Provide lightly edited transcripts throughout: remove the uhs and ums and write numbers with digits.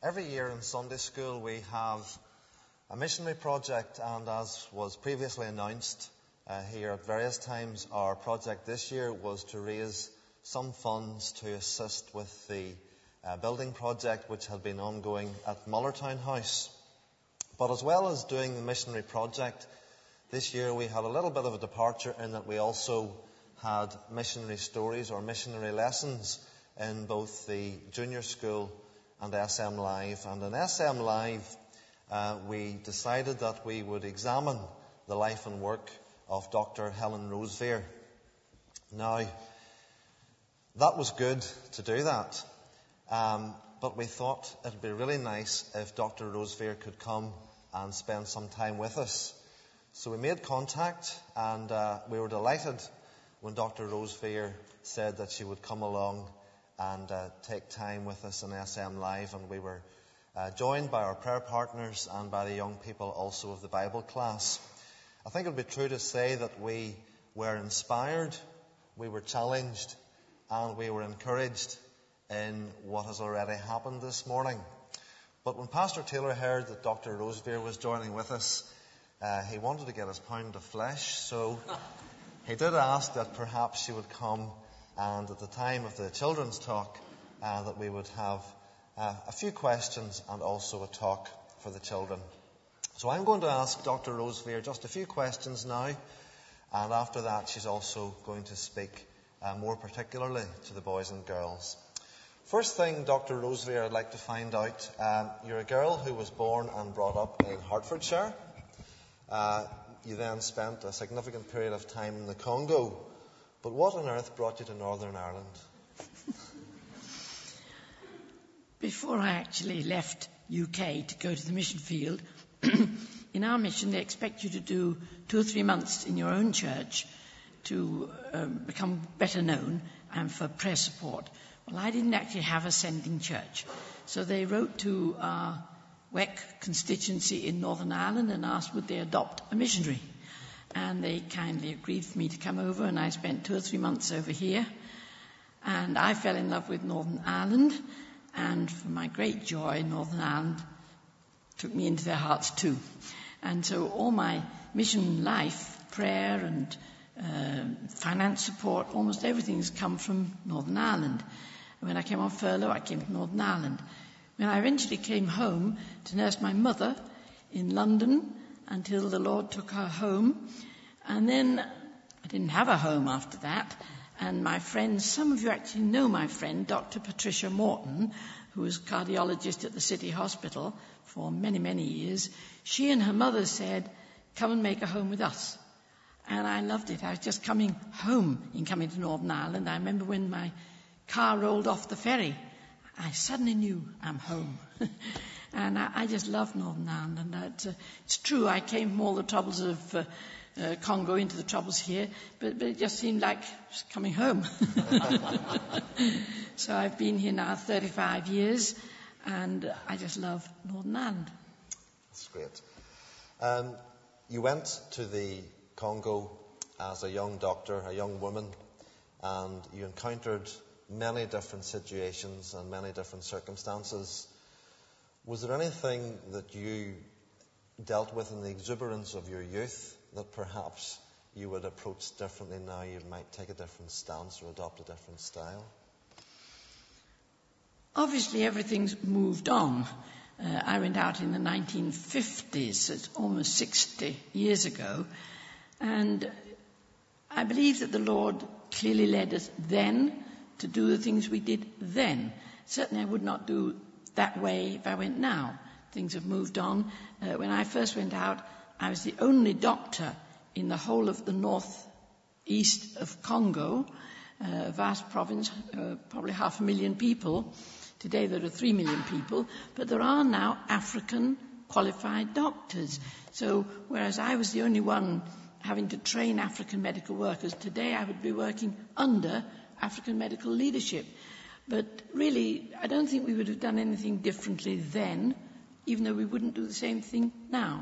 Every year in Sunday school we have a missionary project, and as was previously announced here at various times, our project this year was to raise some funds to assist with the building project which had been ongoing at Mullertown House. But as well as doing the missionary project, this year we had a little bit of a departure in that we also had missionary stories or missionary lessons in both the junior school and SM Live. And in SM Live, we decided that we would examine the life and work of Dr. Helen Roseveare. Now, that was good to do that, but we thought it would be really nice if Dr. Roseveare could come and spend some time with us. So we made contact, and we were delighted when Dr. Roseveare said that she would come along and take time with us in SM Live, and we were joined by our prayer partners and by the young people also of the Bible class. I think it would be true to say that we were inspired, we were challenged, and we were encouraged in what has already happened this morning. But when Pastor Taylor heard that Dr. Roseveare was joining with us, he wanted to get his pound of flesh, so he did ask that perhaps she would come, and at the time of the children's talk that we would have a few questions and also a talk for the children. So I'm going to ask Dr. Roseveare just a few questions now, and after that she's also going to speak more particularly to the boys and girls. First thing, Dr. Roseveare, I'd like to find out, you're a girl who was born and brought up in Hertfordshire. You then spent a significant period of time in the Congo. But what on earth brought you to Northern Ireland? Before I actually left UK to go to the mission field, in our mission they expect you to do 2 or 3 months in your own church to become better known and for prayer support. Well, I didn't actually have a sending church. So they wrote to our WEC constituency in Northern Ireland and asked would they adopt a missionary. And they kindly agreed for me to come over, and I spent 2 or 3 months over here. And I fell in love with Northern Ireland, and for my great joy, Northern Ireland took me into their hearts too. And so all my mission life, prayer and finance support, almost everything's come from Northern Ireland. When I came on furlough, I came to Northern Ireland. When I eventually came home to nurse my mother in London until the Lord took her home, and then I didn't have a home after that. And my friend, some of you actually know my friend, Dr. Patricia Morton, who was cardiologist at the City Hospital for many, many years. She and her mother said, come and make a home with us. And I loved it. I was just coming home in coming to Northern Ireland. I remember when my car rolled off the ferry, I suddenly knew I'm home. And I just love Northern Ireland. And it's true, I came from all the troubles of Congo into the troubles here, but it just seemed like coming home. So I've been here now 35 years, and I just love Northern Ireland. That's great. You went to the Congo as a young doctor, a young woman, and you encountered many different situations and many different circumstances. Was there anything that you dealt with in the exuberance of your youth that perhaps you would approach differently now? You might take a different stance or adopt a different style? Obviously, everything's moved on. I went out in the 1950s, it's almost 60 years ago, and I believe that the Lord clearly led us then to do the things we did then. Certainly I would not do that way if I went now. Things have moved on. When I first went out, I was the only doctor in the whole of the northeast of Congo, a vast province, probably 500,000 people. Today there are 3 million people, but there are now African qualified doctors. So whereas I was the only one having to train African medical workers, today I would be working under African medical leadership. But really, I don't think we would have done anything differently then, even though we wouldn't do the same thing now.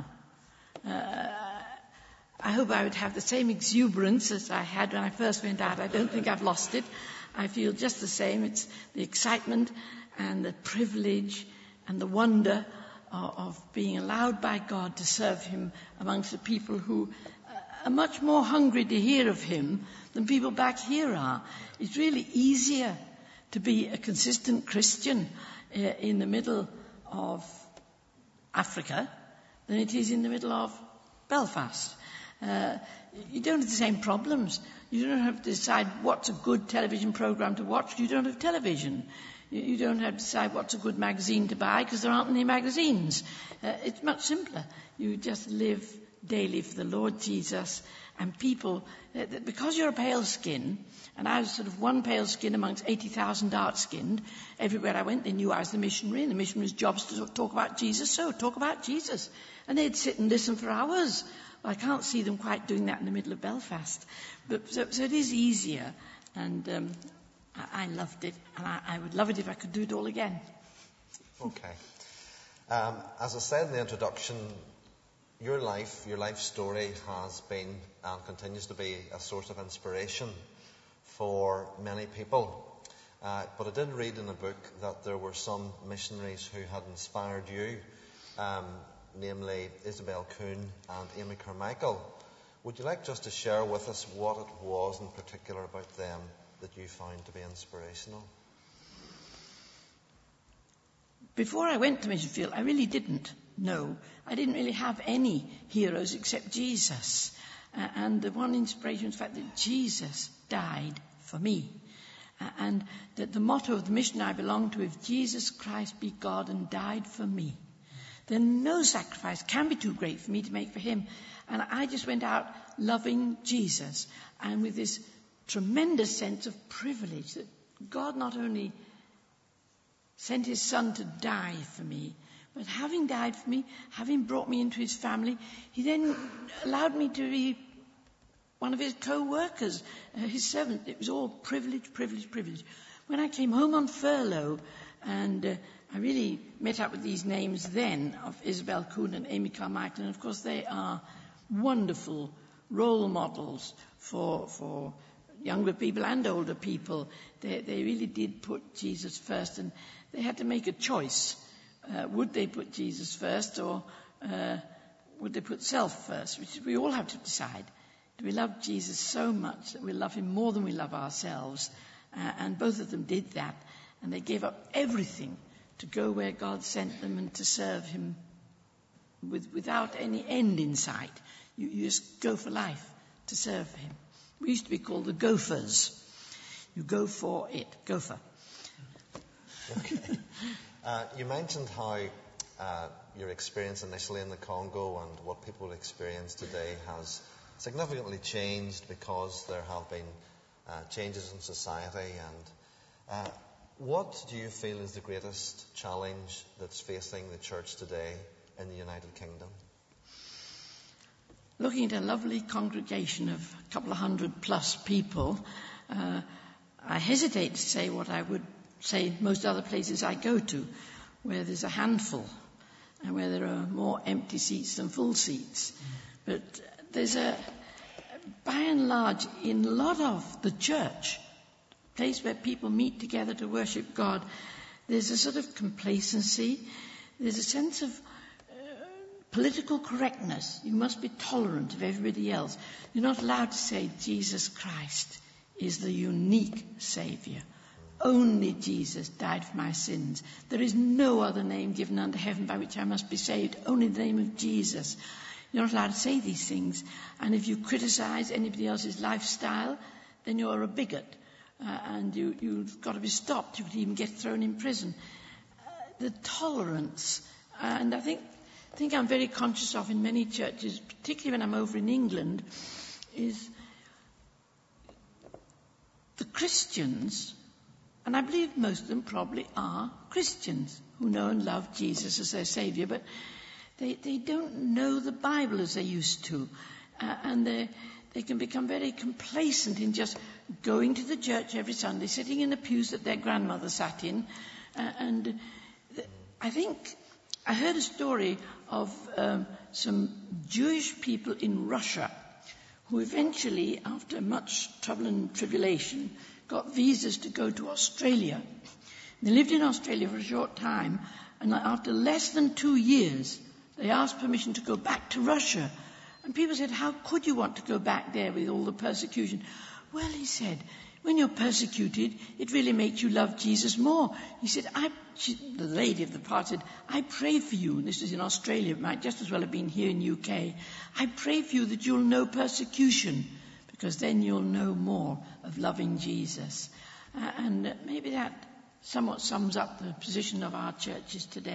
I hope I would have the same exuberance as I had when I first went out. I don't think I've lost it. I feel just the same. It's the excitement and the privilege and the wonder of being allowed by God to serve him amongst the people who are much more hungry to hear of him than people back here are. It's really easier to be a consistent Christian in the middle of Africa than it is in the middle of Belfast. You don't have the same problems. You don't have to decide what's a good television program to watch. You don't have television. You don't have to decide what's a good magazine to buy because there aren't any magazines. It's much simpler. You just live daily for the Lord Jesus, and people, because you're a pale skin, and I was sort of one pale skin amongst 80,000 dark-skinned, everywhere I went they knew I was the missionary, and the missionary's job is to talk about Jesus, so talk about Jesus. And they'd sit and listen for hours. Well, I can't see them quite doing that in the middle of Belfast. But so it is easier, and I loved it, and I would love it if I could do it all again. Okay. As I said in the introduction, your life story has been and continues to be a source of inspiration for many people. But I did read in a book that there were some missionaries who had inspired you, namely Isabel Kuhn and Amy Carmichael. Would you like just to share with us what it was in particular about them that you found to be inspirational? Before I went to Mission Field, I really didn't know. I didn't really have any heroes except Jesus. And the one inspiration was the fact that Jesus died for me. And that the motto of the mission I belong to, if Jesus Christ be God and died for me, then no sacrifice can be too great for me to make for him. And I just went out loving Jesus, and with this tremendous sense of privilege that God not only sent his son to die for me, but having died for me, having brought me into his family, he then allowed me to be one of his co-workers, his servant. It was all privilege, privilege, privilege. When I came home on furlough, and I really met up with these names then of Isabel Kuhn and Amy Carmichael, and of course they are wonderful role models for younger people and older people. They really did put Jesus first, and they had to make a choice. Would they put Jesus first, or would they put self first? Which we all have to decide. Do we love Jesus so much that we love him more than we love ourselves? And both of them did that, and they gave up everything to go where God sent them and to serve him without any end in sight. You just go for life to serve him. We used to be called the Gophers. You go for it. Gopher. Okay. You mentioned how your experience initially in the Congo and what people experience today has significantly changed because there have been changes in society. And what do you feel is the greatest challenge that's facing the church today in the United Kingdom? Looking at a lovely congregation of a couple of 100 plus people, I hesitate to say what I would say most other places I go to, where there's a handful and where there are more empty seats than full seats. But there's by and large, in a lot of the church, place where people meet together to worship God, there's a sort of complacency. There's a sense of political correctness. You must be tolerant of everybody else. You're not allowed to say Jesus Christ is the unique Saviour. Only Jesus died for my sins. There is no other name given under heaven by which I must be saved. Only the name of Jesus. You're not allowed to say these things. And if you criticize anybody else's lifestyle, then you're a bigot. And you've got to be stopped. You could even get thrown in prison. The tolerance, and I think I'm very conscious of in many churches, particularly when I'm over in England, is the Christians, and I believe most of them probably are Christians who know and love Jesus as their Saviour, but they don't know the Bible as they used to. And they can become very complacent in just going to the church every Sunday, sitting in the pews that their grandmother sat in. I think I heard a story of some Jewish people in Russia who eventually, after much trouble and tribulation, got visas to go to Australia. They lived in Australia for a short time, And after less than 2 years, they asked permission to go back to Russia. And people said, how could you want to go back there with all the persecution? Well, he said, when you're persecuted, it really makes you love Jesus more. He said, the lady of the party said, I pray for you, and this is in Australia, it might just as well have been here in UK, I pray for you that you'll know persecution, because then you'll know more of loving Jesus. And maybe that somewhat sums up the position of our churches today.